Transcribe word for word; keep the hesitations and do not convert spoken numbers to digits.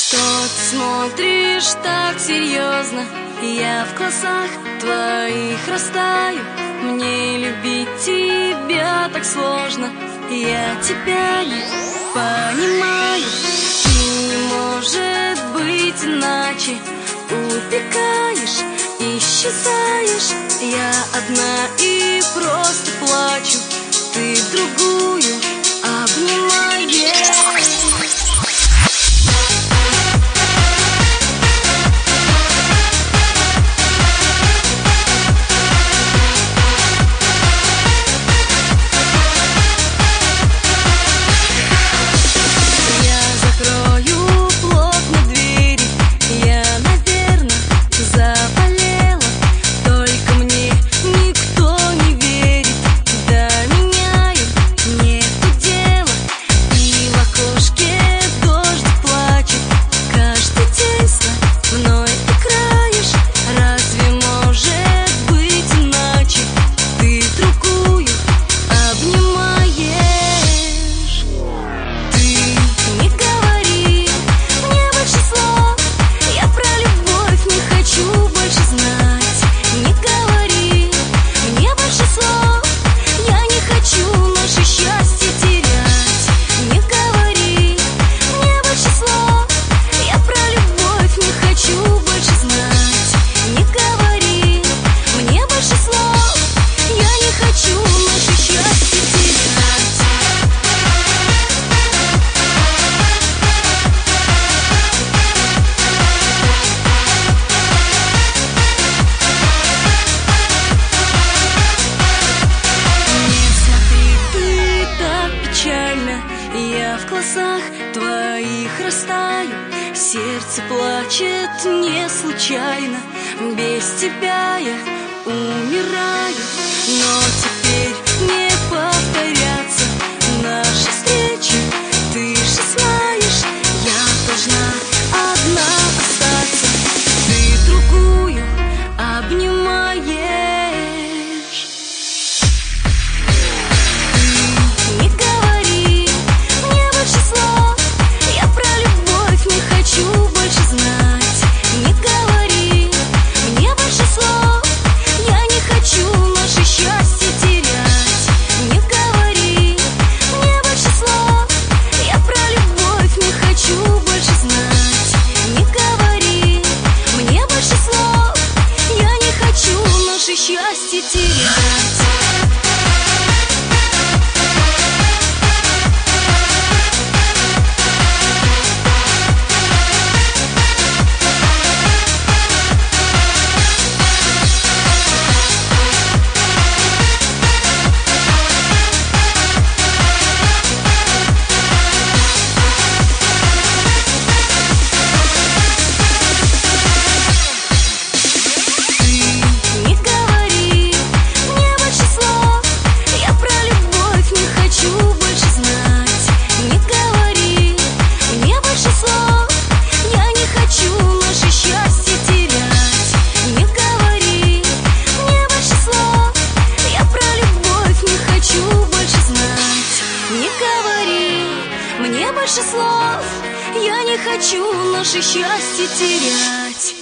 Что ты смотришь так серьезно? Я в глазах твоих растаю. Мне любить тебя так сложно. Я тебя не понимаю. И не может быть иначе. Убегаешь, исчезаешь. Я одна и просто плачу. Ты другую обнимаешь. Я в глазах твоих растаю. Сердце плачет не случайно. Без тебя я умираю. Но теперь не повторятся наши встречи. Ты же знаешь, я должна одна остаться. Ты другую обнимаешь. Счастье терять. Мне больше слов, я не хочу наше счастье терять.